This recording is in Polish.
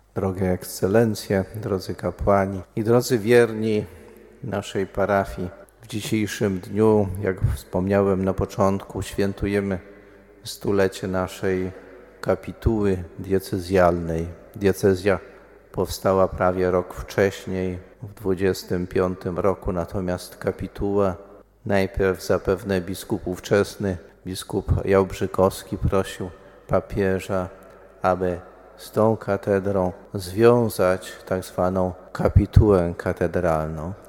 Drogie ekscelencje, drodzy kapłani i drodzy wierni naszej parafii. W dzisiejszym dniu, jak wspomniałem na początku, świętujemy stulecie naszej kapituły diecezjalnej. Diecezja powstała prawie rok wcześniej, w 25 roku, natomiast kapituła najpierw zapewne biskup ówczesny, biskup Jałbrzykowski prosił papieża, aby z tą katedrą związać tak zwaną kapitułę katedralną.